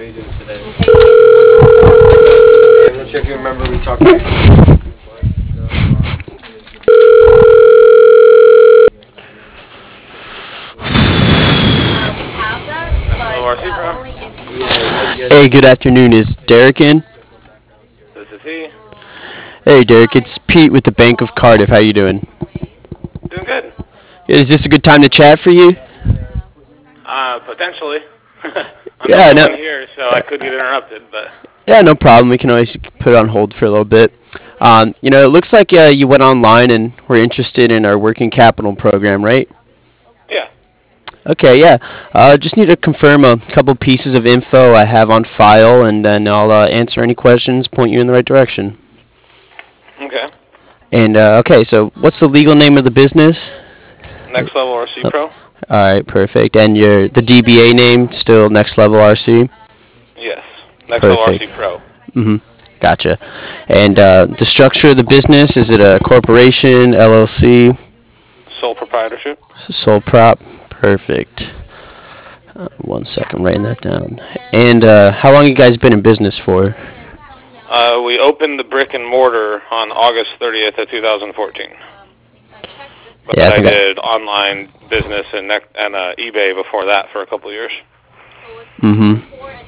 you doing today? I'm not sure if you remember we talked about Hey, good afternoon. Is Derek in? This is he. Hey, Derek. It's Pete with the Bank of Cardiff. How you doing? Doing good. Is this a good time to chat for you? Potentially. I'm the Yeah, only no. one here, so I could get interrupted, but Yeah, no problem. We can always put it on hold for a little bit. It looks like you went online and were interested in our working capital program, right? yeah. Okay, yeah. Just need to confirm a couple pieces of info I have on file, and then I'll answer any questions, point you in the right direction. Okay. And okay, so what's the legal name of the business? Next Level RC Oh, Pro? all right, perfect. And the DBA name still Next Level RC. Yes. Next Level RC Perfect. Pro. Gotcha. And the structure of the business, is it a corporation, LLC, Sole proprietorship? sole prop? Perfect. One second, writing that down. And how long you guys been in business for? We opened the brick and mortar on August 30th of 2014. But Yeah, I I think I. did online business and eBay before that for a couple of years. Mm-hmm.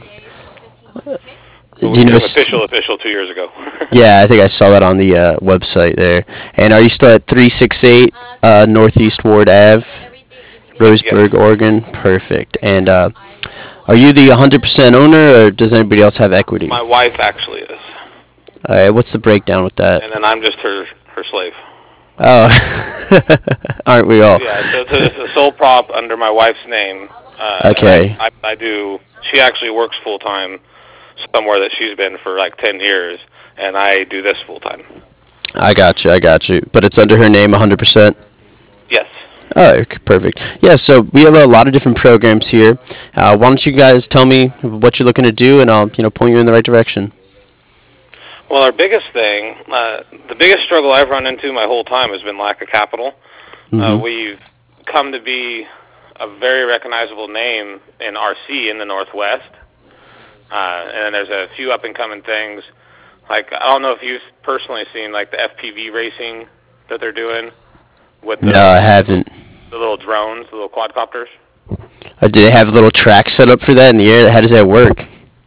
But Do we you know? became official 2 years ago. Yeah, I think I saw that on the website there. And are you still at 368 Northeast Ward Ave, Yes. Roseburg, Oregon? Perfect. And are you the 100% owner, or does anybody else have equity? My wife actually is. All right, what's the breakdown with that? And then I'm just her slave. Oh, aren't we all? Yeah, so it's a sole prop under my wife's name. Okay. And I do. She actually works full time somewhere that she's been for like 10 years, and I do this full time. I got you. I got you. But it's under her name 100%. Yes. Oh, okay, perfect. Yeah, so we have a lot of different programs here. Why don't you guys tell me what you're looking to do, and I'll point you in the right direction. Well, our biggest thing, the biggest struggle I've run into my whole time has been lack of capital. Mm-hmm. We've come to be a very recognizable name in RC in the Northwest. And there's a few up-and-coming things. Like, I don't know if you've personally seen, like, the FPV racing that they're doing with No, I haven't. the little drones, the little quadcopters. Do they have a little track set up for that in the air? How does that work?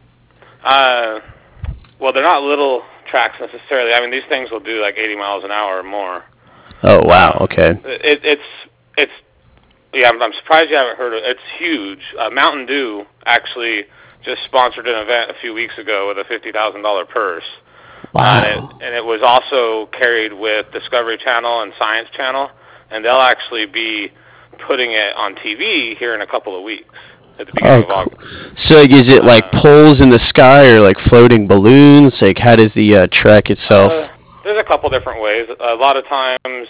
Well, they're not little tracks necessarily. I mean, these things will do, like, 80 miles an hour or more. Oh, wow. Okay. It's yeah, I'm surprised you haven't heard of it. It's huge. Mountain Dew actually just sponsored an event a few weeks ago with a $50,000 purse. Wow. And it was also carried with Discovery Channel and Science Channel, and they'll actually be putting it on TV here in a couple of weeks at the beginning of August. So, like, is it like poles in the sky or like floating balloons? Like, how does the track itself? There's a couple different ways. A lot of times,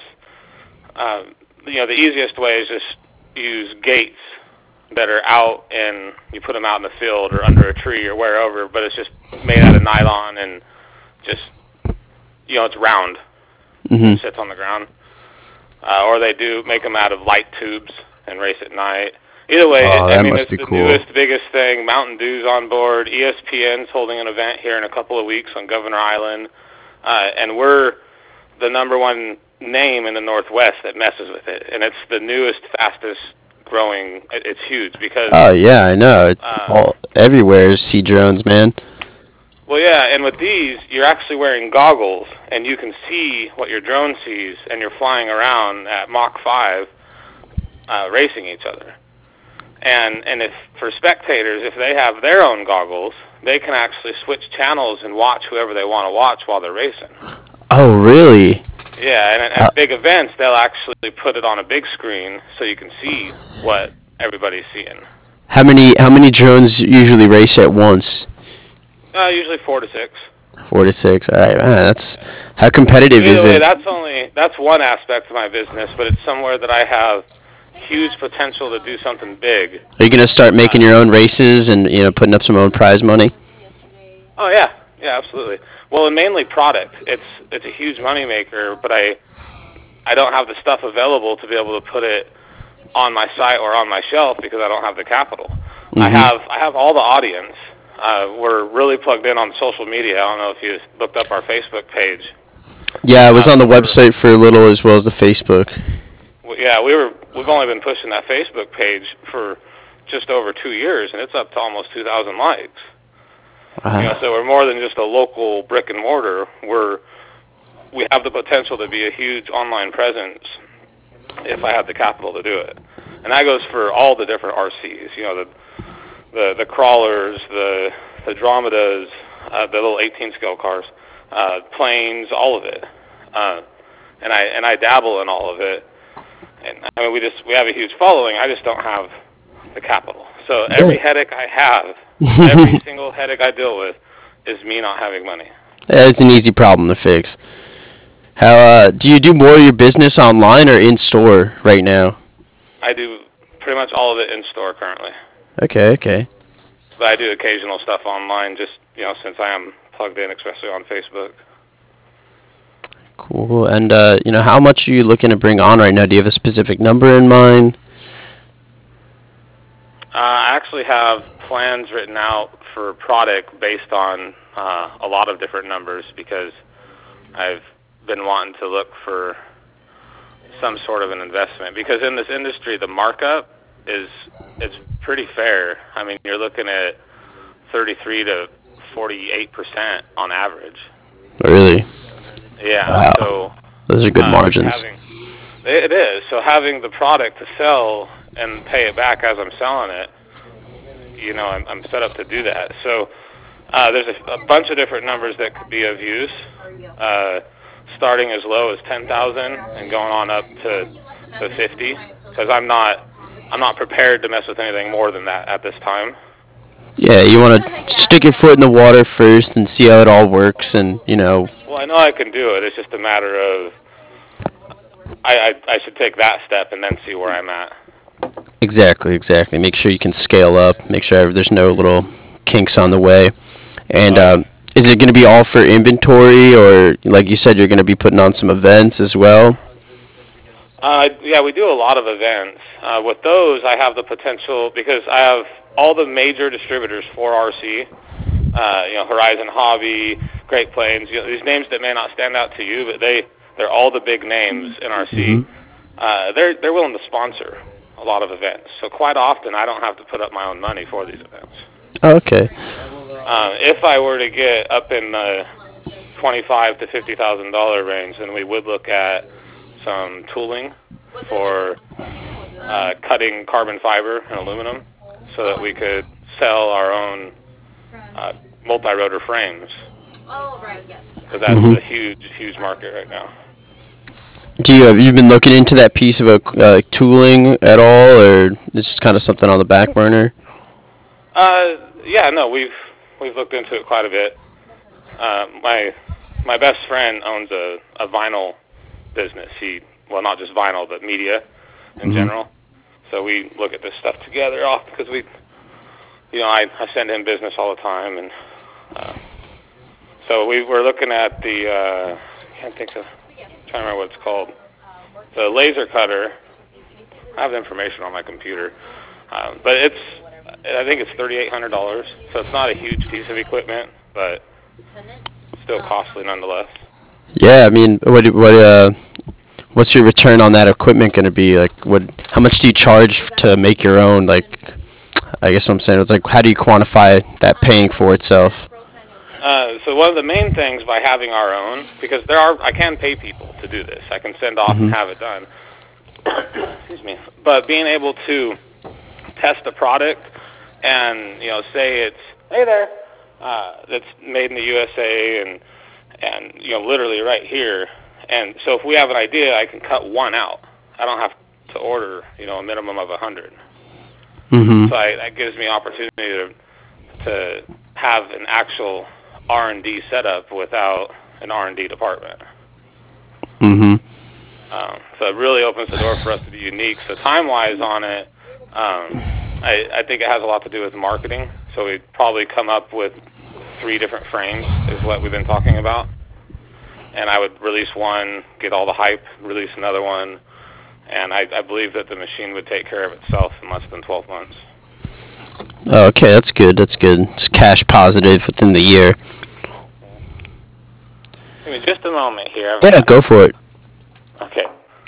the easiest way is just use gates that are out, and you put them out in the field or under a tree or wherever, but it's just made out of nylon and just, it's round. Mm-hmm. It sits on the ground. Or they do make them out of light tubes and race at night. Either way, that must it's be the cool. newest, biggest thing. Mountain Dew's on board. ESPN's holding an event here in a couple of weeks on Governor Island. And we're the number one name in the Northwest that messes with it. And it's the newest, fastest growing. It's huge because... Oh, yeah, I know. It's all everywhere. See drones, man. Well, yeah, and with these, you're actually wearing goggles, and you can see what your drone sees, and you're flying around at Mach 5 racing each other. And if for spectators, if they have their own goggles, they can actually switch channels and watch whoever they want to watch while they're racing. Oh, really? Yeah, and at big events, they'll actually put it on a big screen so you can see what everybody's seeing. How many drones usually race at once? Usually 4 to 6. 4 to 6. All right, man. That's how competitive is it? That's one aspect of my business, but it's somewhere that I have huge potential to do something big. Are you gonna start making your own races and putting up some own prize money? Oh yeah, absolutely. Well, and mainly product. It's a huge moneymaker, but I don't have the stuff available to be able to put it on my site or on my shelf because I don't have the capital. Mm-hmm. I have all the audience. we're really plugged in on social media. I don't know if you looked up our Facebook page. Yeah, I was on the website for a little as well as the Facebook. Yeah, we've only been pushing that Facebook page for just over 2 years, and it's up to almost 2,000 likes. So we're more than just a local brick and mortar. We have the potential to be a huge online presence if I have the capital to do it. And that goes for all the different RCs. The crawlers, the Dromedas, the little 18 scale cars, planes, all of it. And I dabble in all of it. And I mean, we have a huge following. I just don't have the capital. So every headache I have, every single headache I deal with, is me not having money. It's an easy problem to fix. How do you do more of your business online or in store right now? I do pretty much all of it in store currently. Okay. But I do occasional stuff online, just since I am plugged in, especially on Facebook. Cool. And how much are you looking to bring on right now? Do you have a specific number in mind? I actually have plans written out for product based on a lot of different numbers because I've been wanting to look for some sort of an investment. Because in this industry, the markup it's pretty fair. I mean, you're looking at 33 to 48% on average. Really? Yeah. Wow. So those are good margins. It is. So having the product to sell and pay it back as I'm selling it, I'm set up to do that. So there's a bunch of different numbers that could be of use, starting as low as 10,000 and going on up to 50. Because I'm not prepared to mess with anything more than that at this time. Yeah, you want to stick your foot in the water first and see how it all works, and Well, I know I can do it. It's just a matter of I should take that step and then see where I'm at. Exactly. Make sure you can scale up. Make sure there's no little kinks on the way. And is it going to be all for inventory, or like you said, you're going to be putting on some events as well? Yeah, we do a lot of events. With those, I have the potential because I have all the major distributors for RC. Horizon Hobby, Great Plains. These names that may not stand out to you, but they're all the big names in RC. They're willing to sponsor a lot of events. So quite often, I don't have to put up my own money for these events. Okay. If I were to get up in the $25,000 to $50,000 range, then we would look at some tooling for cutting carbon fiber and aluminum, so that we could sell our own multi-rotor frames. So that's a huge market right now. Have you been looking into that piece of tooling at all, or it's just kind of something on the back burner? Yeah, no, we've looked into it quite a bit. My best friend owns a vinyl business. Well, not just vinyl, but media in general. So we look at this stuff together often because I send him business all the time, and so we're looking at the I'm trying to remember what it's called, the laser cutter. I have the information on my computer, but I think it's $3,800. So it's not a huge piece of equipment, but still costly nonetheless. Yeah, I mean, what's your return on that equipment going to be? Like, how much do you charge to make your own? Like, I guess what I'm saying is, like, how do you quantify that paying for itself? So one of the main things by having our own, because I can pay people to do this. I can send off and have it done. Excuse me. But being able to test a product and, say it's, hey there, that's made in the USA and literally right here. And so if we have an idea, I can cut one out. I don't have to order, a minimum of 100. So that gives me opportunity to have an actual R&D setup without an R&D department. So it really opens the door for us to be unique. So time-wise on it, I think it has a lot to do with marketing. So we'd probably come up with 3 different frames is what we've been talking about. And I would release one, get all the hype, release another one, and I believe that the machine would take care of itself in less than 12 months. Oh, okay, that's good. That's good. It's cash positive within the year. Give me just a moment here. Yeah, go for it. Okay.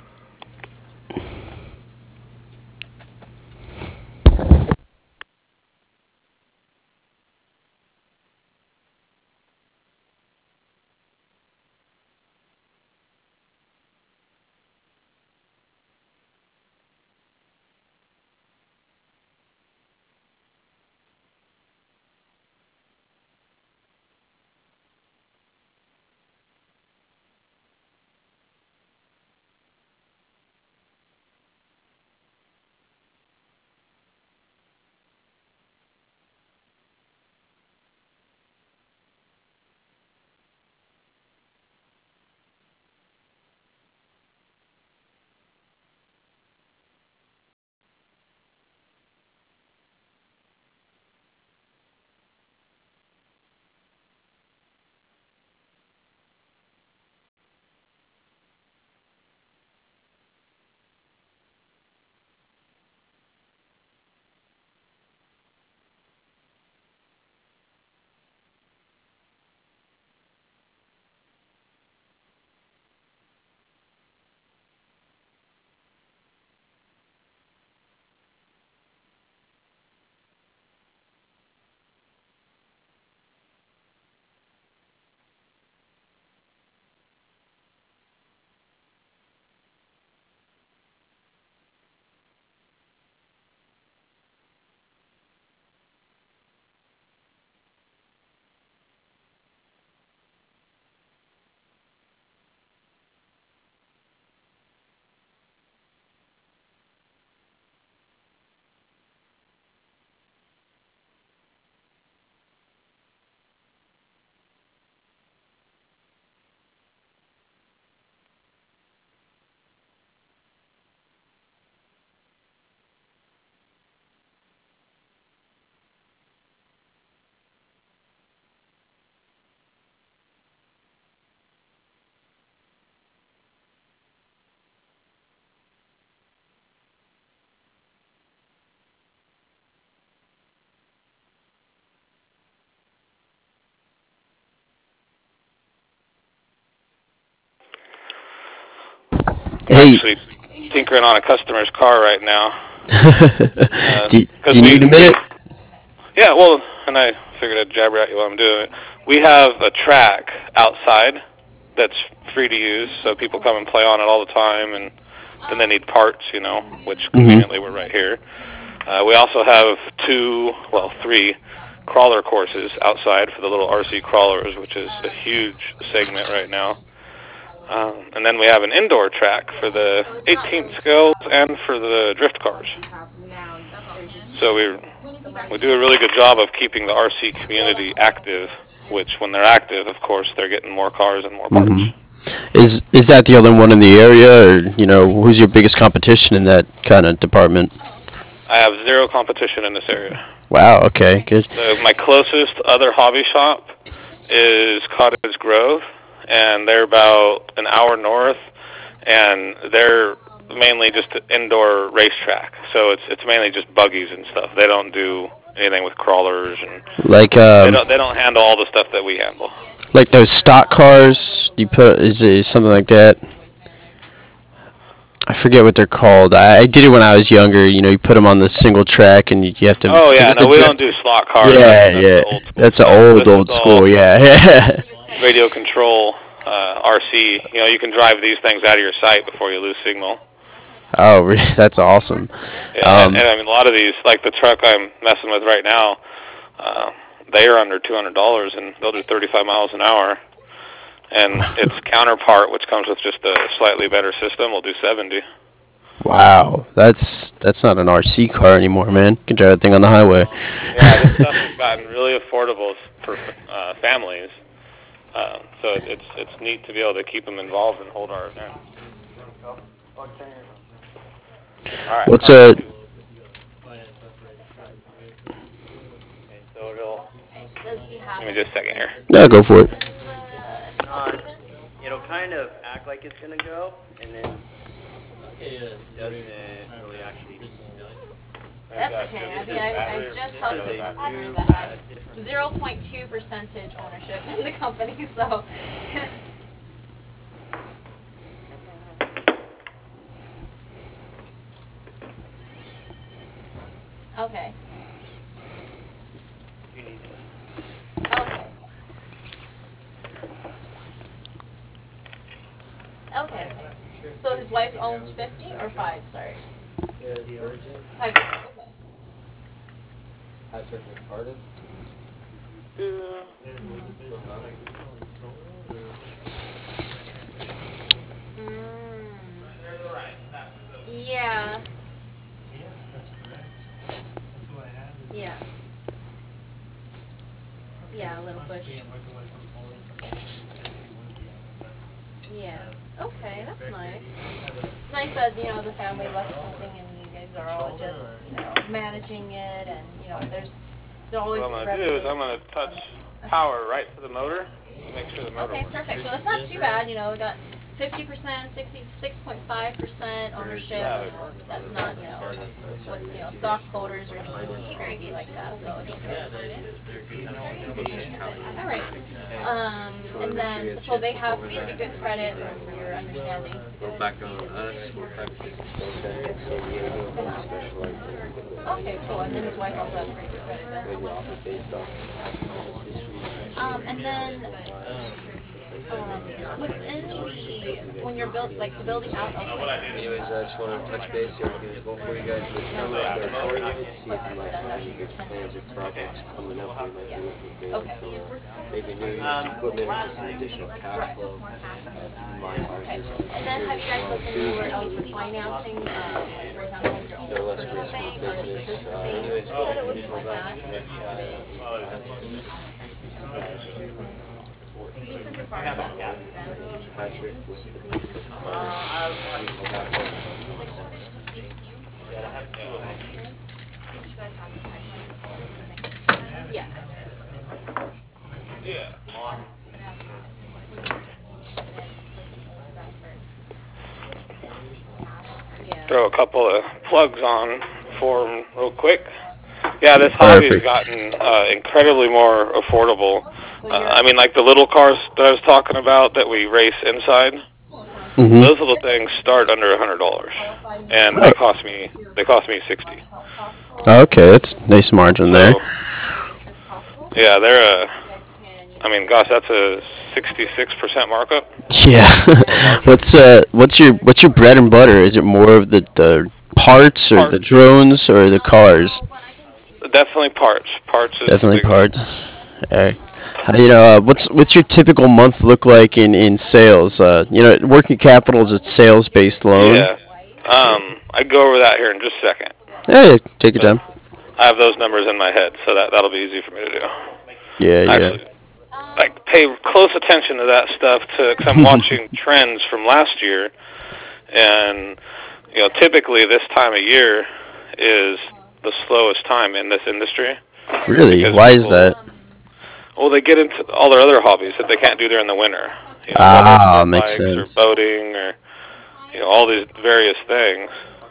I'm Hey, actually tinkering on a customer's car right now. do you need a minute? Yeah, well, and I figured I'd jabber at you while I'm doing it. We have a track outside that's free to use, so people come and play on it all the time, and then they need parts, which conveniently we're right here. We also have three crawler courses outside for the little RC crawlers, which is a huge segment right now. And then we have an indoor track for the 18th scales and for the drift cars. So we do a really good job of keeping the RC community active, which when they're active, of course, they're getting more cars and more parts. Is that the only one in the area, or who's your biggest competition in that kind of department? I have zero competition in this area. Wow. Okay. Good. My closest other hobby shop is Cottage Grove, and they're about an hour north, and they're mainly just an indoor racetrack. So it's mainly just buggies and stuff. They don't do anything with crawlers, and Like they don't handle all the stuff that we handle. like those stock cars. You put is it something like that? I forget what they're called. I did it when I was younger. You put them on the single track, and you have to. Oh Is yeah, it the no, we don't drift? do slot cars. Yeah, yeah. That's the old school That's an stuff. This old is school. all Yeah. radio control RC. You can drive these things out of your sight before you lose signal. Oh, that's awesome. Yeah, and I mean a lot of these, like the truck I'm messing with right now, they are under $200, and they'll do 35 miles an hour. And its counterpart, which comes with just a slightly better system, will do 70. Wow, that's not an RC car anymore, man. You can drive that thing on the highway. Yeah, this stuff has gotten really affordable for families. So it's neat to be able to keep them involved and hold our event. All right. What's a So give me just a second here. Yeah, go for it. It'll kind of act like it's gonna go, and then doesn't really actually. That's okay. I mean, I just talked to a customer that had 0.2% ownership in the company, so. Okay. Okay. Okay. So his wife owns 50 or 5, sorry. 5. Okay. Patrick McCartan. Yeah. Yeah. Yeah, a little push. Yeah. Okay, that's nice. It's nice that, the family left something and you guys are all just, managing it and, there's always What I'm going to do is I'm going to touch power right to the motor and make sure the motor Okay, works. perfect. So that's not too bad, we got 50%, 66.5% ownership. That's not, what, stock voters are just crazy like that, so it's okay. All right. And then, so they have pretty good credit from your understanding. Well, back on us, we're practically so we specialize in Okay, cool. And then his wife also has pretty good credit then. maybe offer based off. And then within when you're building out of Anyways, I just want to touch base here before you guys would come up there for you, see if you might have any good plans or projects coming up where you might be looking for maybe new used equipment or just some additional cash flow. Okay. And then have you guys looked anywhere else for financing, for example, your own They're less personal risky bank or business. business bank? Anyways, You said it was like that. Patrick with Yeah. Yeah. Yeah. Throw a couple of plugs on for them real quick. Yeah, this hobby has gotten incredibly more affordable. I mean, like the little cars that I was talking about that we race inside. Mm-hmm. Those little things start under $100, and they cost me $60. Okay, that's nice margin there. Yeah, they're I mean, gosh, that's a 66% markup. Yeah. what's your bread and butter? Is it more of the parts or the drones or the cars? Definitely parts. Parts is Definitely the parts. What's your typical month look like in sales? Working capital is a sales based loan. Yeah. I go over that here in just a second. Yeah, take your time. I have those numbers in my head, so that'll be easy for me to do. Yeah, Actually, pay close attention to that stuff because I'm watching trends from last year, and typically this time of year is the slowest time in this industry. Really? Why is that? Well, they get into all their other hobbies that they can't do during the winter. Makes bikes sense. or boating or all these various things.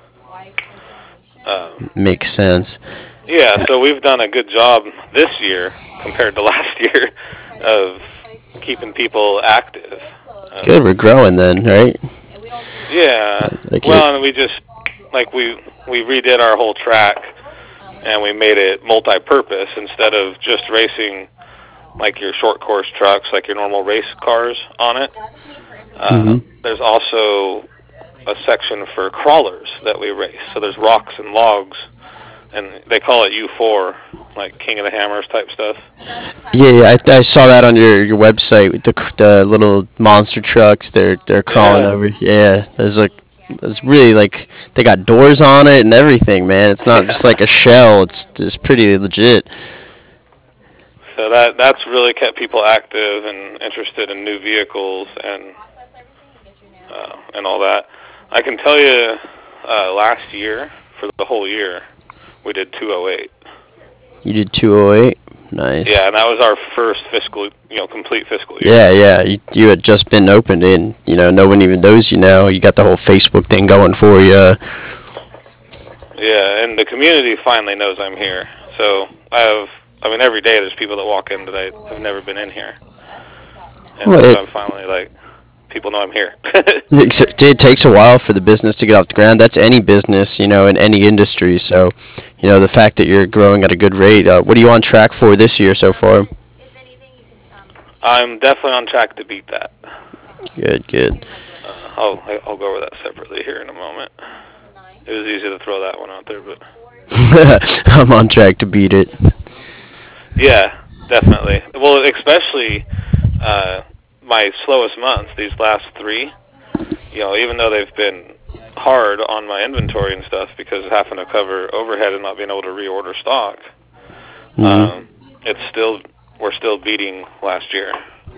Makes sense. Yeah, so we've done a good job this year compared to last year of keeping people active. Good, we're growing then, right? Yeah. Well, and we just we redid our whole track and we made it multi-purpose instead of just racing like your short course trucks, like your normal race cars on it. There's also a section for crawlers that we race. So there's rocks and logs, and they call it U4, like King of the Hammers type stuff. Yeah, I saw that on your website with the little monster trucks. They're crawling over. Yeah, there's really they got doors on it and everything, man. It's not just like a shell. It's pretty legit. So that's really kept people active and interested in new vehicles and all that. I can tell you, last year for the whole year, we did 208. You did 208. Nice. Yeah, and that was our first complete fiscal year. Yeah. You had just been opened in. No one even knows you now. You got the whole Facebook thing going for you. Yeah, and the community finally knows I'm here. So every day there's people that walk in that I have never been in here. And Well, so it, I'm finally like, people know I'm here. it takes a while for the business to get off the ground. That's any business, you know, in any industry. So, you know, the fact that you're growing at a good rate. What are you on track for this year so far? I'm definitely on track to beat that. Good, good. I'll go over that separately here in a moment. It was easy to throw that one out there, but I'm on track to beat it. yeah, definitely. Well, especially my slowest months, these last 3. You know, even though they've been hard on my inventory and stuff because of having to cover overhead and not being able to reorder stock, Mhm. we're still beating last year,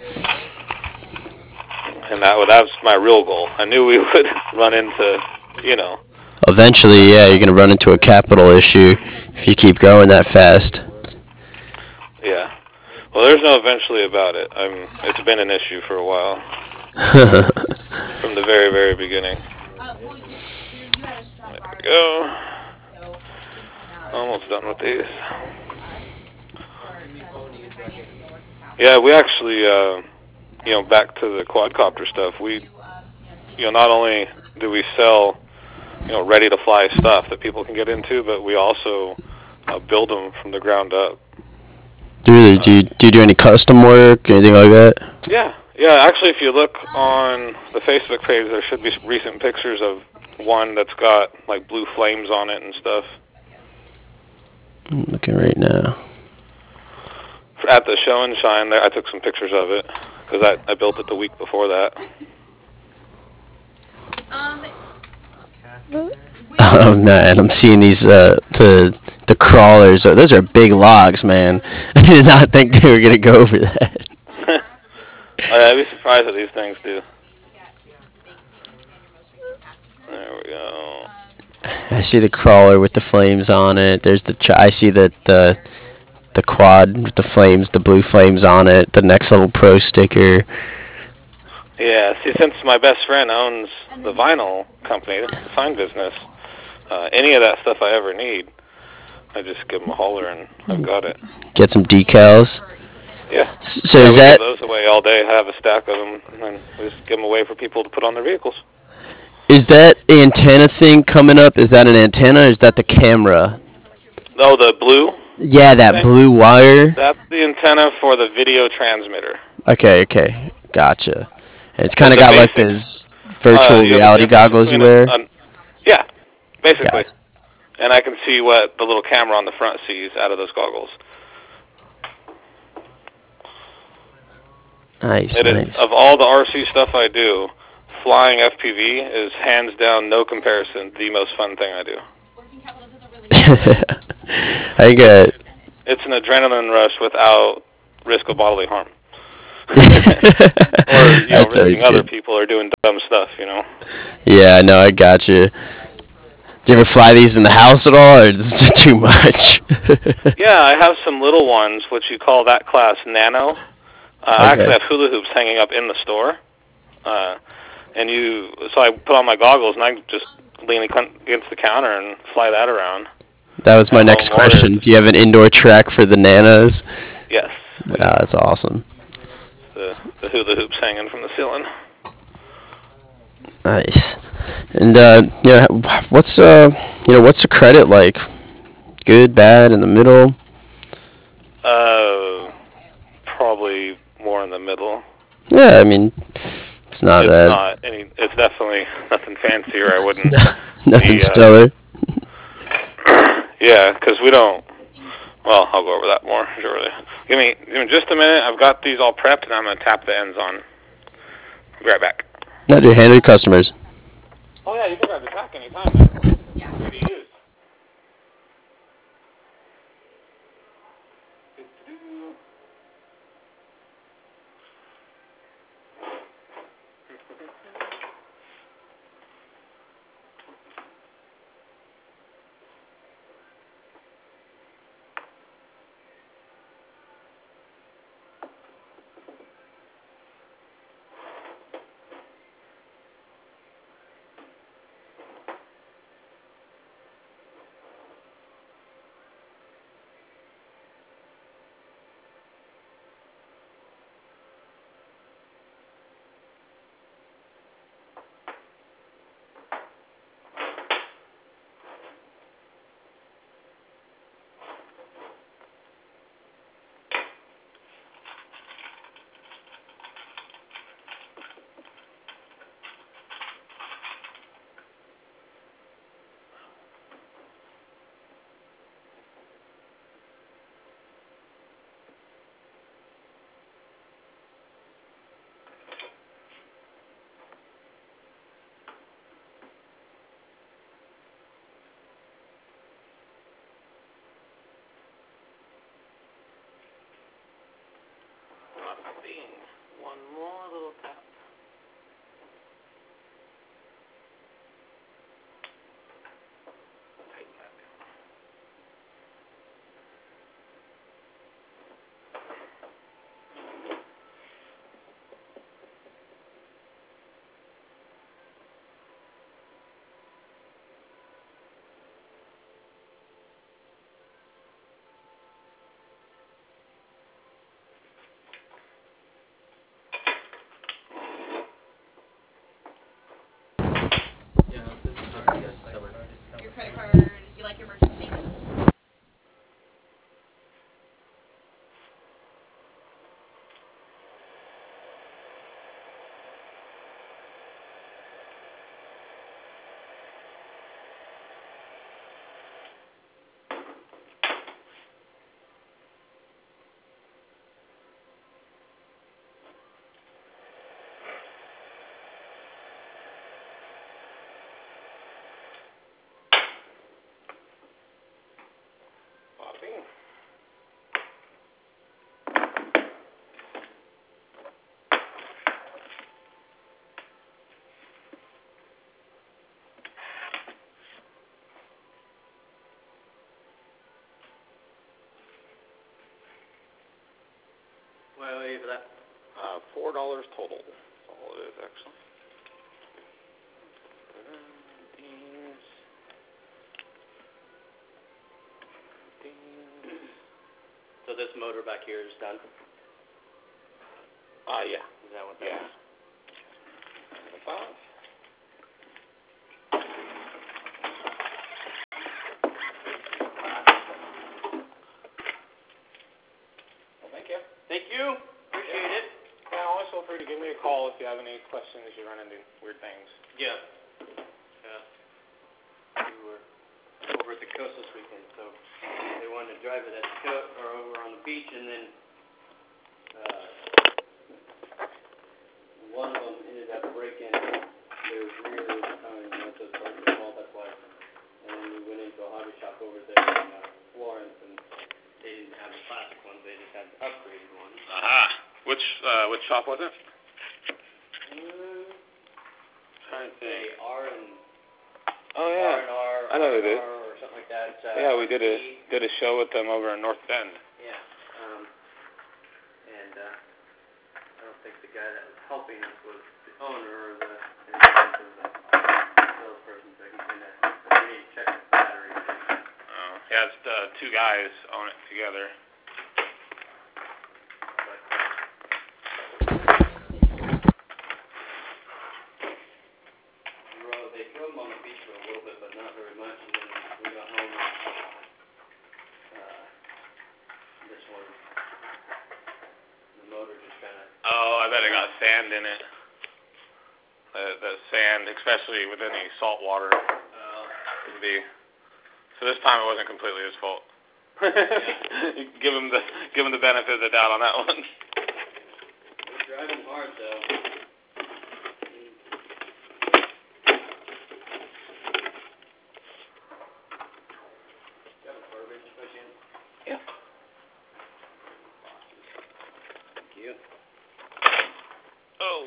and that was my real goal. I knew we would run into, you know, Eventually, yeah, you're gonna run into a capital issue if you keep growing that fast. yeah. Well, there's no eventually about it. It's been an issue for a while from the very, very beginning. There we go. Almost done with these. Yeah, we actually, back to the quadcopter stuff. Not only do we sell, ready to fly stuff that people can get into, but we also build them from the ground up. Do you do any custom work, anything like that? Yeah. Actually, if you look on the Facebook page, there should be some recent pictures of one that's got like blue flames on it and stuff. I'm looking right now. At the show and shine, I took some pictures of it because I built it the week before that. Oh man, I'm seeing these the crawlers. Those are big logs, man. I did not think they were gonna go over that. I'd be surprised what these things do. There we go. I see the crawler with the flames on it. There's I see the quad with the flames, the blue flames on it. The Next Level Pro sticker. Yeah, see, since my best friend owns the vinyl company, the sign business, any of that stuff I ever need, I just give him a holler and I've got it. Get some decals. Yeah. So Yeah, is we that give those away all day. I have a stack of them, and then we just give them away for people to put on their vehicles. is that antenna thing coming up? Is that an antenna or is that the camera? Oh, the blue Yeah, that thing? blue wire. That's the antenna for the video transmitter. Okay, gotcha. And it's kind It's of a got like basic, those virtual you know, the reality difference goggles you between wear. yeah, basically. Gotcha. And I can see what the little camera on the front sees out of those goggles. Nice, It is, nice. of all the RC stuff I do, flying FPV is hands down, no comparison, the most fun thing I do. I get. It's an adrenaline rush without risk of bodily harm. Or, That's risking always other good. people or doing dumb stuff, Yeah, no, I got you. Do you ever fly these in the house at all, or is it too much? Yeah, I have some little ones, which you call that class nano. I Okay. actually have hula hoops hanging up in the store. So I put on my goggles and I just lean against the counter and fly that around That was my at next home or question. Do you have an indoor track for the nanos? yes, That's awesome. the hula hoops hanging from the ceiling. Nice. And what's what's the credit like? Good, bad, in the middle? Probably more in the middle. Yeah, I mean, it's not It's bad. not any. It's definitely nothing fancier. I wouldn't Nothing be. stellar. Yeah, because we don't. Well, I'll go over that more shortly. Give me just a minute. I've got these all prepped, and I'm gonna tap the ends on. Be right back. No, dude, hand it to customers. Oh yeah, you can grab the tack anytime. Man. Free to use. One more little tap. Tighten that down. Your credit card, you like your merchant statements? Bobby. What do I owe you for that? $4 total. That's all it is, actually. So this motor back here is done? Yeah. Is that what that Yeah. is? Five. Well, thank you. Thank you. Appreciate it. Yeah, always feel free to give me a call if you have any questions, you run into weird things. Yeah. Yeah. We were over at the coast this weekend, so they wanted to drive it at the coast or over on the beach, and then one of them ended up breaking their rear tire, that's a part of the wall, that's why. And then we went into a hobby shop over there in Florence, and they didn't have the plastic ones, they just had the upgraded ones. Aha. Which shop was it? Trying to say R and Oh yeah. R&R, I know who it is. or something like that. Yeah, we did a RT. show with them over in North Bend. Yeah. And I don't think the guy that was helping us was the owner or the salesperson, so he kind of made check the battery. Yeah, it's the two guys own it together. They drove them on the beach for a little bit, but not very much, and then we got home and this one, the motor just kind of... Oh, I bet it got sand in it. The sand, especially with any salt water, would be. So this time it wasn't completely his fault. You give him the benefit of the doubt on that one. We're driving hard though. Yeah. Thank you. Oh.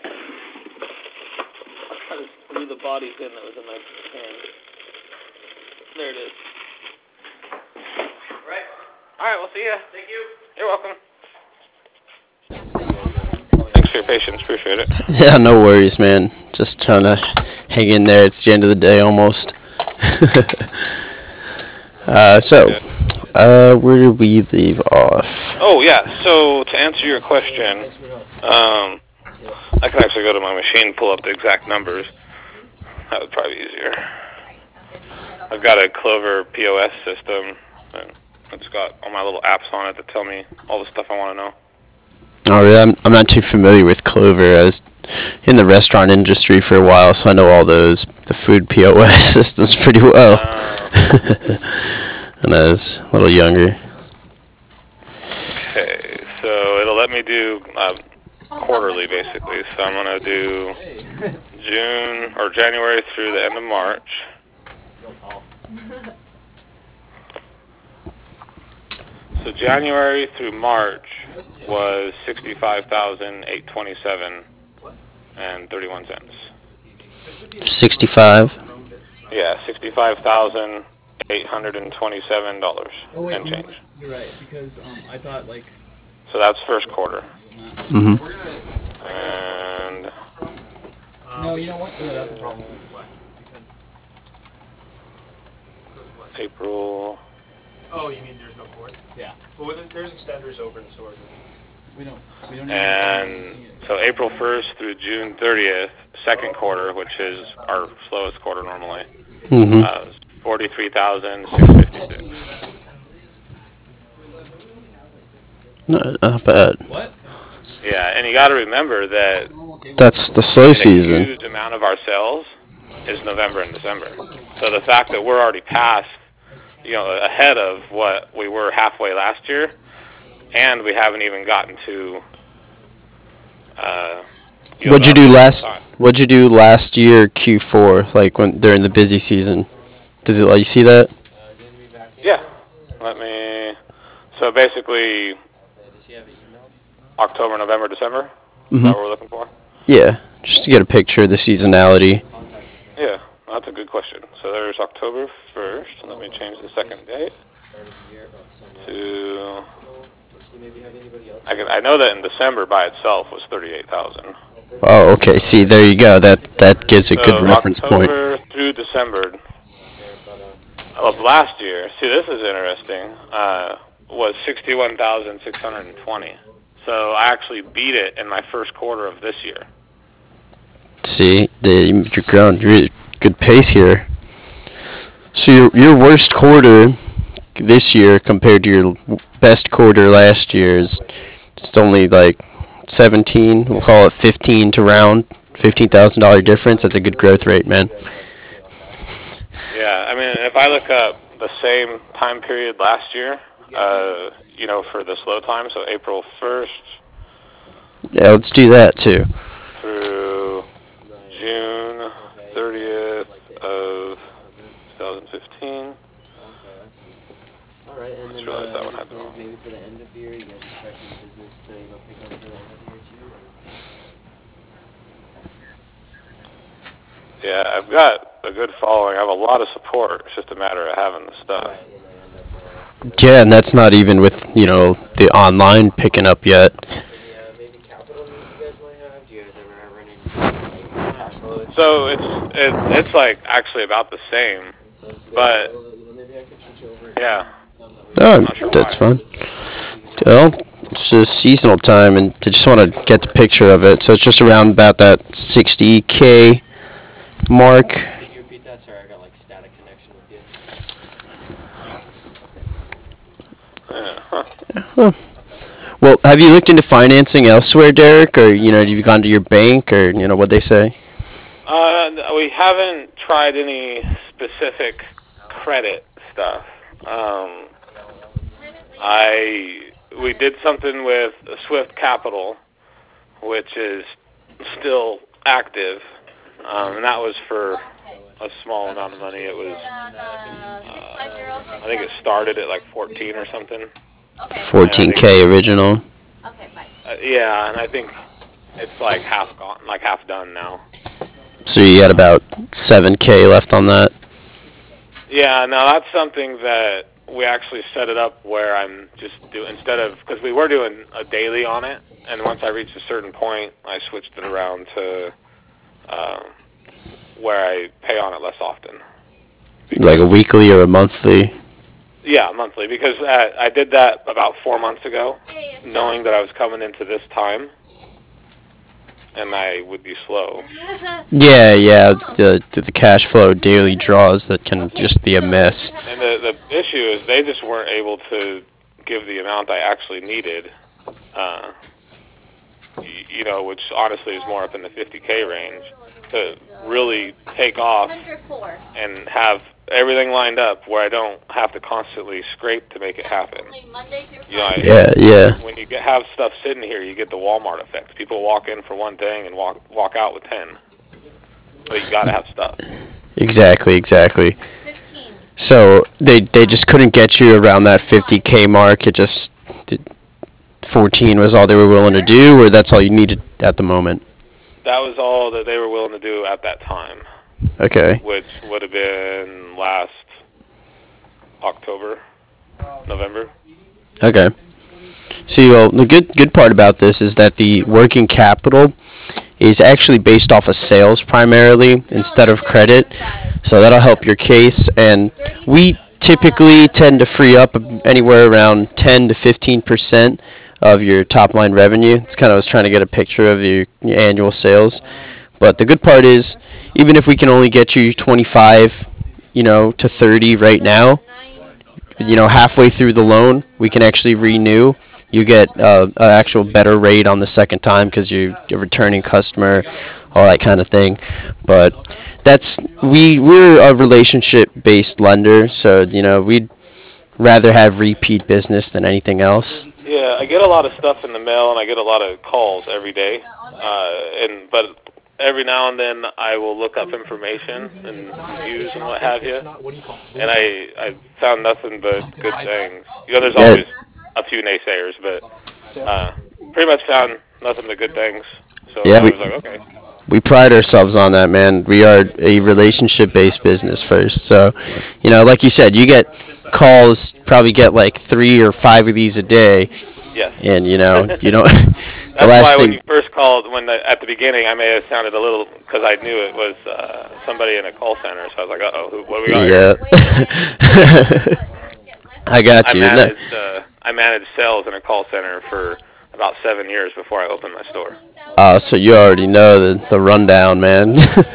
I just threw the body pin that was in my hand. There it is. Right. All right, we'll see ya. Thank you. You're welcome. Thanks for your patience. Appreciate it. Yeah, no worries, man. Just trying to hang in there. It's the end of the day almost. Where did we leave off? Oh, yeah. So to answer your question, I can actually go to my machine and pull up the exact numbers. That would probably be easier. I've got a Clover POS system, and it's got all my little apps on it that tell me all the stuff I want to know. Oh, really? I'm not too familiar with Clover. I was in the restaurant industry for a while, so I know all those, the food POS systems pretty well. When I was a little younger. Okay, so it'll let me do quarterly, basically. So I'm going to do June or January through the end of March. So January through March was 65,827 and 31 cents. 65. Yeah, $65,827 Oh wait, and you know change. what? You're right, because I thought like. So that's first quarter. Mhm. And No, you know what? Yeah, that's a problem. April. Oh, you mean there's no cord? Yeah. Well, there's extenders over in the store. We don't. And so April 1st through June 30th, second quarter, which is our slowest quarter normally, Mhm. 43,656. Not bad. What? Yeah, and you got to remember that That's the slow a season. huge amount of our sales is November and December. So the fact that we're already past, ahead of what we were halfway last year, and we haven't even gotten to. What'd you do last year Q4, like when during the busy season? Does it let you see that? Yeah. So basically, October, November, December. Is that what we're looking for? Yeah, just to get a picture of the seasonality. Yeah, that's a good question. So there's October 1st. Let me change the second date to. I know that in December by itself was 38,000. Oh, okay. See, there you go. That gives a good reference point. October through December of last year. See, this is interesting. Was 61,620. So I actually beat it in my first quarter of this year. See, you're growing really good pace here. So your worst quarter this year compared to your best quarter last year is just only like 17. We'll call it 15 to round. $15,000 difference. That's a good growth rate, man. Yeah, I mean, if I look up the same time period last year, for the slow time, so April 1st Yeah, let's do that too. through June 30th of 2015. Alright, and then realize that one had plans maybe for the end of the year, you guys expecting business to pick up for the end of the year too? Yeah, I've got a good following. I have a lot of support. It's just a matter of having the stuff. Yeah, and that's not even with the online picking up yet. Maybe capital needs you guys might have? Do you guys ever run into cash flow? So it's like actually about the same, but Maybe I could switch over. yeah. Oh, that's fine. Well, it's just seasonal time, and I just want to get the picture of it. So it's just around about that 60K mark. Could you repeat that? Sorry, I got like static connection with you. Huh. Well, have you looked into financing elsewhere, Derek, or have you gone to your bank, or what they say? We haven't tried any specific credit stuff. We did something with Swift Capital, which is still active, and that was for a small amount of money. It was, I think it started at like 14 or something. 14K original. Yeah, and I think it's like half gone, like half done now. So you got about 7K left on that. Yeah, no, that's something that we actually set it up where I'm just because we were doing a daily on it, and once I reached a certain point, I switched it around to where I pay on it less often. Like a weekly or a monthly? Yeah, monthly, because I did that about 4 months ago, knowing that I was coming into this time, and I would be slow. Yeah, the cash flow daily draws that can just be a mess. And the issue is they just weren't able to give the amount I actually needed, which honestly is more up in the 50K range, to really take off and have everything lined up where I don't have to constantly scrape to make it happen. Yeah. When you have stuff sitting here, you get the Walmart effect. People walk in for one thing and walk out with 10. But you got to have stuff. Exactly. So they just couldn't get you around that 50K mark. 14 was all they were willing to do, or that's all you needed at the moment. That was all that they were willing to do at that time. Okay. Which would have been last October, November. Okay. See, well, the good part about this is that the working capital is actually based off of sales primarily instead of credit. So that'll help your case. And we typically tend to free up anywhere around 10 to 15% of your top line revenue. It's kind of I was trying to get a picture of your annual sales. But the good part is, even if we can only get you 25, to 30 right now, halfway through the loan, we can actually renew. You get an actual better rate on the second time because you're a returning customer, all that kind of thing. But we're a relationship-based lender, so we'd rather have repeat business than anything else. Yeah, I get a lot of stuff in the mail and I get a lot of calls every day, but every now and then I will look up information and reviews and what have you, and I found nothing but good things. There's always a few naysayers, but pretty much found nothing but good things. So I was like, okay. We pride ourselves on that, man. We are a relationship-based business first. So, like you said, you get calls, probably get like 3 or 5 of these a day. Yes. And, you don't... That's why when you first called, at the beginning, I may have sounded a little, because I knew it was somebody in a call center, so I was like, uh-oh, what do we got here? I got you. I managed sales in a call center for about 7 years before I opened my store. So you already know the rundown, man.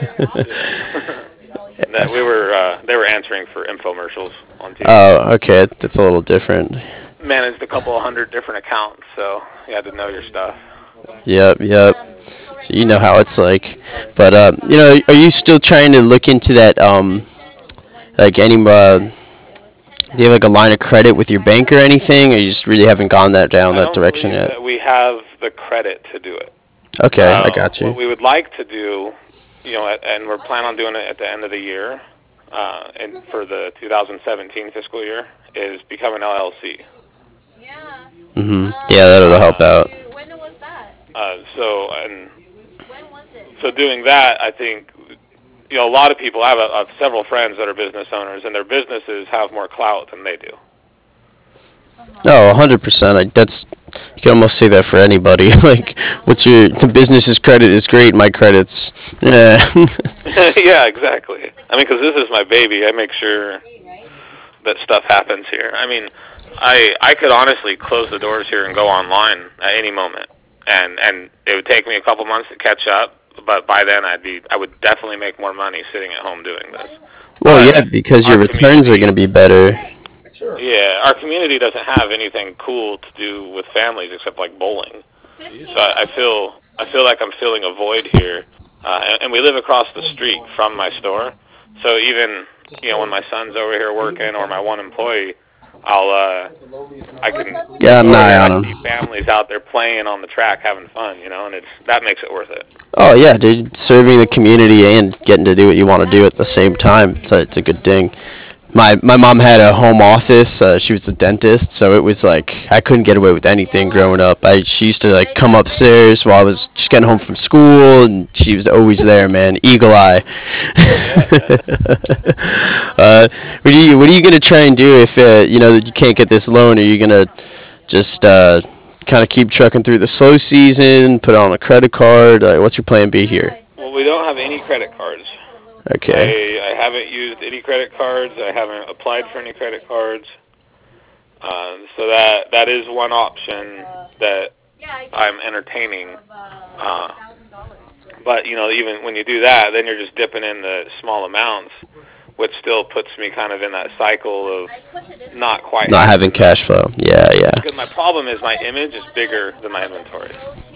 They were answering for infomercials on TV. Oh, okay, that's a little different. Managed a couple of 100 different accounts, so you had to know your stuff. Yep. So you know how it's like. But are you still trying to look into that? Like any? Do you have like a line of credit with your bank or anything, or you just really haven't gone that direction yet? That we have the credit to do it. Okay, I got you. What we would like to do, and we're planning on doing it at the end of the year, and for the 2017 fiscal year, is become an LLC. Yeah, that'll help out. When was that? When was it? So doing that, I think, a lot of people, I have several friends that are business owners, and their businesses have more clout than they do. No, 100%. You can almost say that for anybody. Like, the business's credit is great, my credit's, Yeah, exactly. I mean, because this is my baby. I make sure that stuff happens here. I mean, I could honestly close the doors here and go online at any moment, and it would take me a couple months to catch up, but by then I would definitely make more money sitting at home doing this. Well, yeah, because your returns are going to be better. Sure. Yeah, our community doesn't have anything cool to do with families except like bowling. So I feel like I'm filling a void here, and we live across the street from my store. So even when my son's over here working or my one employee, I can I'm nigh on see families out there playing on the track having fun, and that makes it worth it. Oh yeah, dude, serving the community and getting to do what you want to do at the same time. So it's a good thing. My mom had a home office. She was a dentist, so it was like I couldn't get away with anything growing up. She used to come upstairs while I was just getting home from school, and she was always there, man. Eagle eye. What are you gonna try and do if you can't get this loan? Are you gonna just kind of keep trucking through the slow season, put on a credit card? What's your plan B here? Well, we don't have any credit cards. Okay. I haven't used any credit cards. I haven't applied for any credit cards. So that is one option that I'm entertaining. But even when you do that, then you're just dipping in the small amounts, which still puts me kind of in that cycle of not having cash flow. Yeah. Because my problem is my image is bigger than my inventory.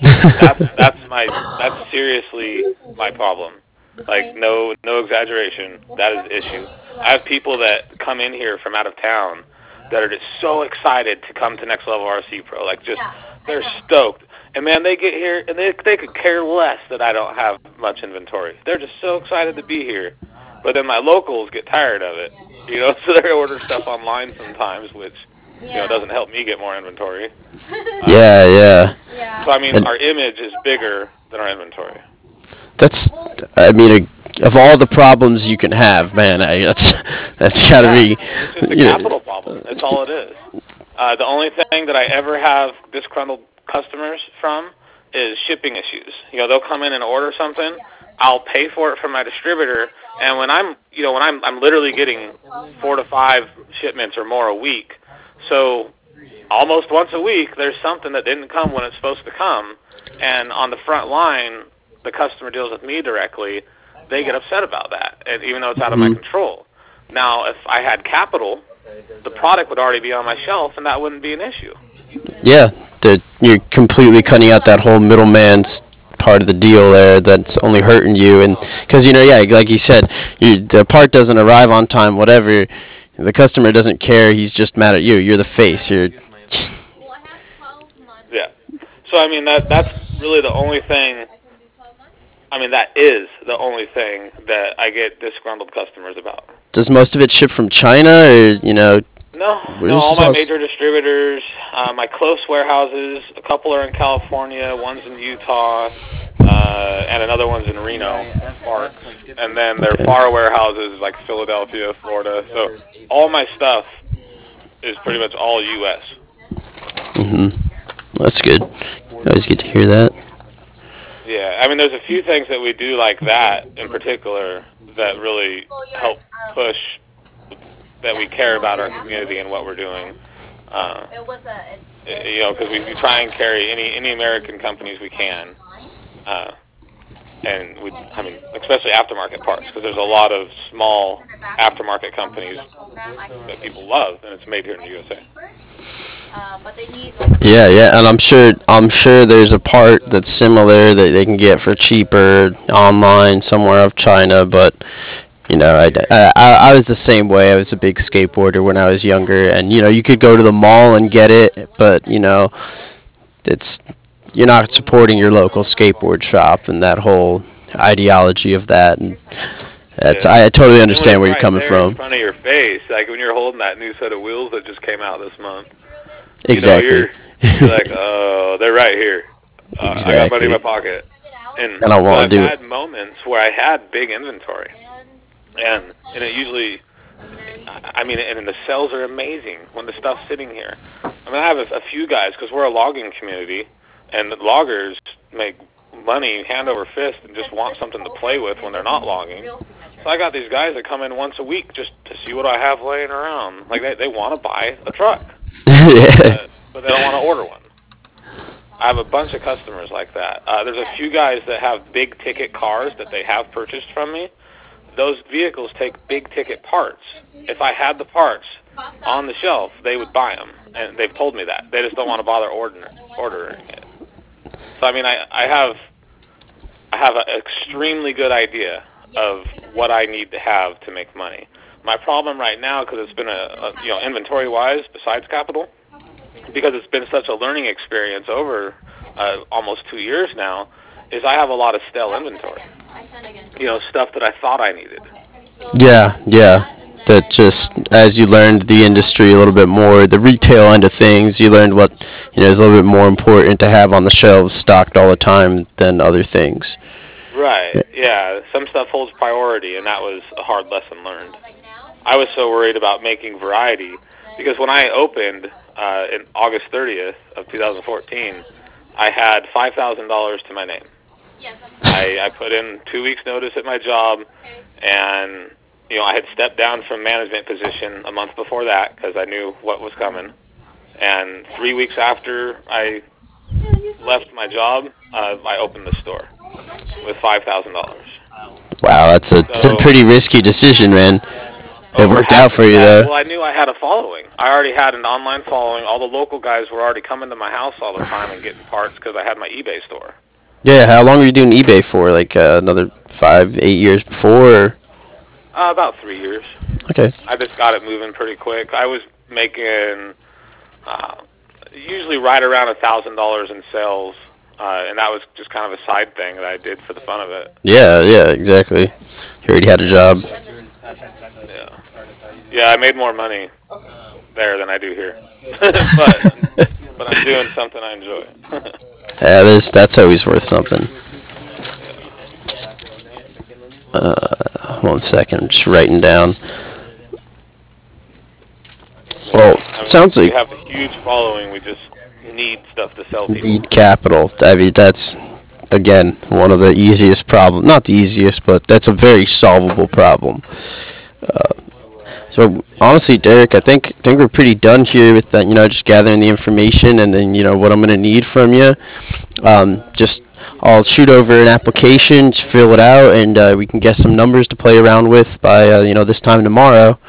That's seriously my problem. Like no exaggeration. That is the issue. I have people that come in here from out of town that are just so excited to come to Next Level RC Pro. Like they're stoked. And man, they get here and they could care less that I don't have much inventory. They're just so excited to be here. But then my locals get tired of it, You know, so they order stuff online sometimes, which Yeah. doesn't help me get more inventory. Yeah, yeah. Yeah. So I mean, And- our image is bigger than our inventory. That's, I mean, of all the problems you can have, man, that's gotta be, It's just a you know, capital problem. That's all it is. The only thing that I ever have disgruntled customers from is shipping issues. They'll come in and order something. I'll pay for it from my distributor, and when I'm literally getting 4 to 5 shipments or more a week. So almost once a week, there's something that didn't come when it's supposed to come, and on the front line, the customer deals with me directly. They get upset about that, and even though it's out of my control. Now, if I had capital, the product would already be on my shelf, and that wouldn't be an issue. yeah, you're completely cutting out that whole middleman's part of the deal there that's only hurting you. And because, yeah, like you said, the part doesn't arrive on time, whatever, the customer doesn't care, he's just mad at you. You're the face. You're Yeah. So, I mean, that's really the only thing, that is the only thing that I get disgruntled customers about. Does most of it ship from China, or, No, Where's all this my house? major distributors, my close warehouses, a couple are in California, one's in Utah, and another one's in Reno, Park. And then their far warehouses like Philadelphia, Florida. So all my stuff is pretty much all U.S. That's good. Always good to hear that. Yeah, there's a few things that we do like that in particular that really help push that we care about our community and what we're doing. Because we try and carry any American companies we can, and especially aftermarket parts, because there's a lot of small aftermarket companies that people love, and it's made here in the USA. Yeah, and I'm sure there's a part that's similar that they can get for cheaper online somewhere of China, but I was the same way. I was a big skateboarder when I was younger, and you could go to the mall and get it, but it's you're not supporting your local skateboard shop and that whole ideology of that, and I totally understand where you're coming In from. front of your face, like when you're holding that new set of wheels that just came out this month. Exactly. You're like, oh, they're right here. I got money in my Exactly. pocket. And I want to do I've it. had moments where I had big inventory, and it usually, and the sales are amazing when the stuff's sitting here. I have a few guys, because we're a logging community, and the loggers make money hand over fist and just want something to play with when they're not logging. So I got these guys that come in once a week just to see what I have laying around. Like, they want to buy a truck, but they don't want to order one. I have a bunch of customers like that. There's a few guys that have big ticket cars that they have purchased from me. Those vehicles take big ticket parts. If I had the parts on the shelf, they would buy them, and they've told me that. They just don't want to bother ordering it. So I have an extremely good idea of what I need to have to make money. My problem right now, because it's been inventory-wise, besides capital, because it's been such a learning experience over almost 2 years now, is I have a lot of stale inventory. Stuff that I thought I needed. Yeah. That just, as you learned the industry a little bit more, the retail end of things, you learned what is a little bit more important to have on the shelves stocked all the time than other things. Right, yeah. Some stuff holds priority, and that was a hard lesson learned. I was so worried about making variety, because when I opened in August 30th of 2014, I had $5,000 to my name. I put in 2 weeks' notice at my job, and I had stepped down from management position a month before that because I knew what was coming. And 3 weeks after I left my job, I opened the store with $5,000. Wow, that's a pretty risky decision, man. It worked out for you, though. Well, I knew I had a following. I already had an online following. All the local guys were already coming to my house all the time and getting parts because I had my eBay store. Yeah, how long were you doing eBay for? Like another 5, 8 years before? Or? About 3 years. Okay. I just got it moving pretty quick. I was making usually right around $1,000 in sales, and that was just kind of a side thing that I did for the fun of it. Yeah, exactly. You already had a job. Yeah. Yeah, I made more money there than I do here. but I'm doing something I enjoy. Yeah, that's always worth something. 1 second, I'm just writing down. Well, I mean, sounds we like have a huge following. We just need stuff to sell people. need capital. I mean, that's again one of the easiest problem. Not the easiest, but that's a very solvable problem. So honestly, Derek, I think we're pretty done here with that. Just gathering the information and then what I'm gonna need from you. Just I'll shoot over an application, just fill it out, and we can get some numbers to play around with by this time tomorrow.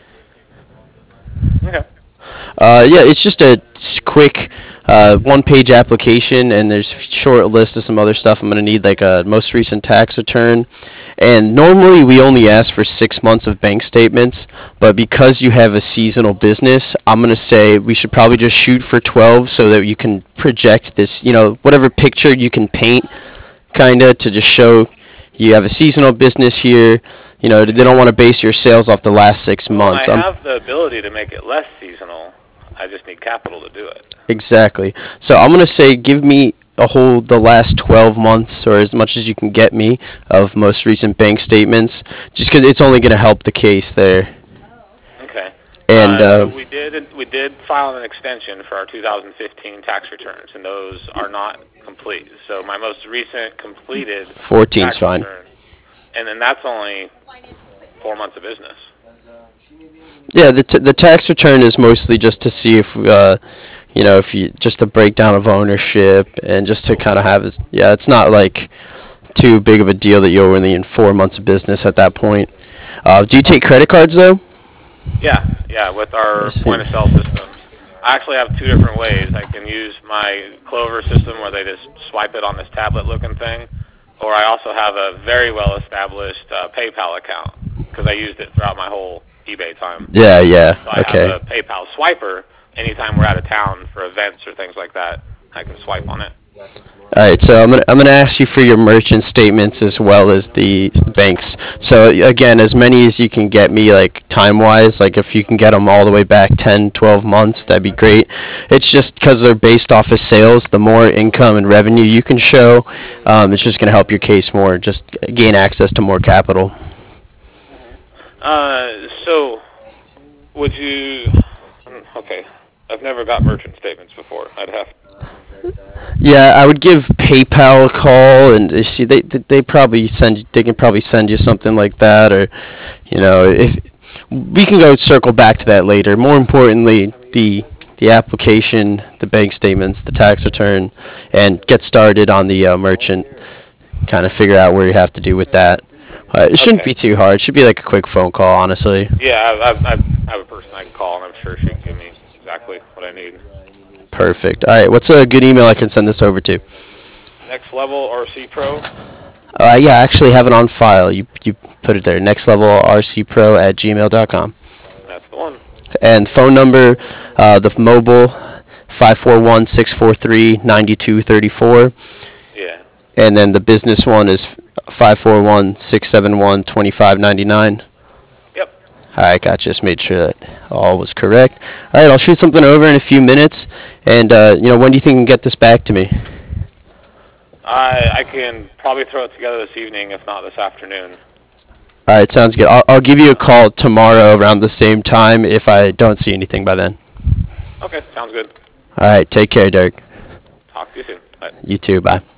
Okay. Yeah, it's just a quick one-page application, and there's a short list of some other stuff. I'm going to need like a most recent tax return. And normally we only ask for 6 months of bank statements, but because you have a seasonal business, I'm going to say we should probably just shoot for 12 so that you can project this, whatever picture you can paint, kind of, to just show you have a seasonal business here. They don't want to base your sales off the last 6 months. Well, I have the ability to make it less seasonal. I just need capital to do it. Exactly. So I'm going to say give me the last 12 months or as much as you can get me of most recent bank statements, just because it's only going to help the case there. Okay. And so we did file an extension for our 2015 tax returns, and those are not complete. So my most recent completed 14's fine. return, and then that's only 4 months of business. Yeah, the tax return is mostly just to see if if you just a breakdown of ownership and just to kind of have it. Yeah, it's not like too big of a deal that you're only in 4 months of business at that point. Do you take credit cards though? Yeah, with our point of sale system. I actually have 2 different ways. I can use my Clover system where they just swipe it on this tablet looking thing, or I also have a very well established PayPal account because I used it throughout my whole eBay time. Yeah, So I okay. have a PayPal swiper. Anytime we're out of town for events or things like that, I can swipe on it. All right, so I'm gonna ask you for your merchant statements as well as the banks. So again, as many as you can get me, like time-wise, like if you can get them all the way back 10, 12 months, that'd be great. It's just because they're based off of sales, the more income and revenue you can show, it's just gonna help your case more, just gain access to more capital. So would you? Okay, I've never got merchant statements before. I'd have. Yeah, I would give PayPal a call, and see they can probably send you something like that, or if we can go circle back to that later. More importantly, the application, the bank statements, the tax return, and get started on the merchant. Kind of figure out where you have to do with that. It shouldn't be too hard. It should be like a quick phone call, honestly. Yeah, I have a person I can call, and I'm sure she can give me exactly what I need. Perfect. All right, what's a good email I can send this over to? Next Level RC Pro. Yeah, I actually have it on file. You put it there. nextlevelrcpro@gmail.com. That's the one. And phone number, the mobile, 541-643-9234. Yeah. And then the business one is 541-671-2599. Yep. All right, got just made sure that all was correct. All right, I'll shoot something over in a few minutes. And, when do you think you can get this back to me? I can probably throw it together this evening, if not this afternoon. All right, sounds good. I'll give you a call tomorrow around the same time if I don't see anything by then. Okay, sounds good. All right, take care, Derek. Talk to you soon. Bye. You too, bye.